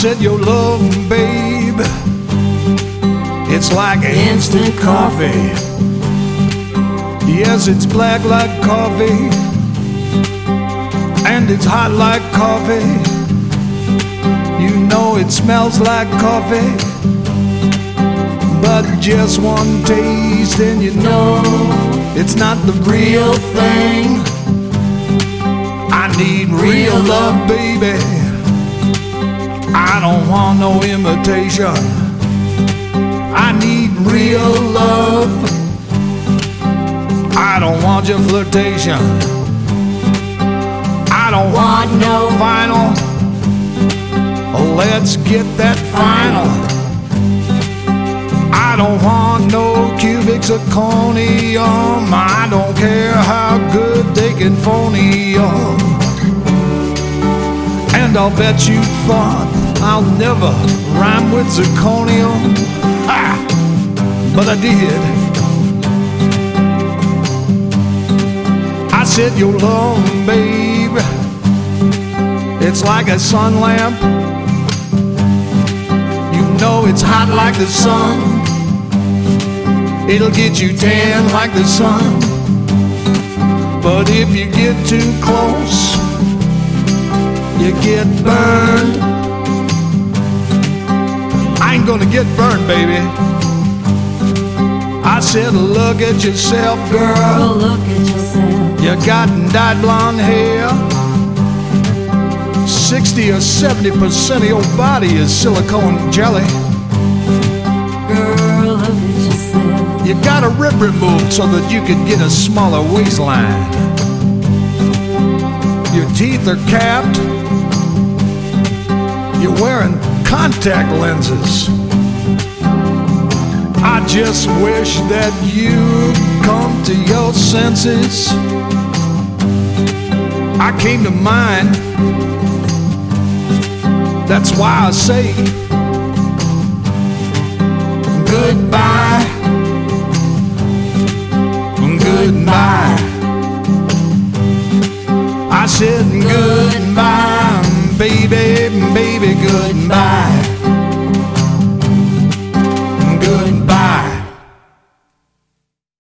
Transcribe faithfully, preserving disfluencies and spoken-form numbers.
said your love, babe, it's like instant coffee. Yes, it's black like coffee, and it's hot like coffee. You know it smells like coffee, but just one taste and you know it's not the real thing. I need real love, baby. I don't want no imitation. I need real love. I don't want your flirtation. I don't want no final. Let's get that final. I don't want no cubic zirconium. I don't care how good they can phony up. And I'll bet you thought I'll never rhyme with zirconium. Ha! But I did. I said your love, babe, it's like a sun lamp. You know it's hot like the sun. It'll get you tan like the sun. But if you get too close, you get burned. I ain't gonna get burned, baby. I said look at yourself, girl. Look at yourself. You got dyed blonde hair. Sixty or seventy percent of your body is silicone jelly. Girl, look at yourself. You got a rib removed so that you can get a smaller waistline. Your teeth are capped. You're wearing contact lenses. I just wish that you'd come to your senses. I came to mind. That's why I say goodbye, goodbye. I said goodbye, baby, baby, goodbye.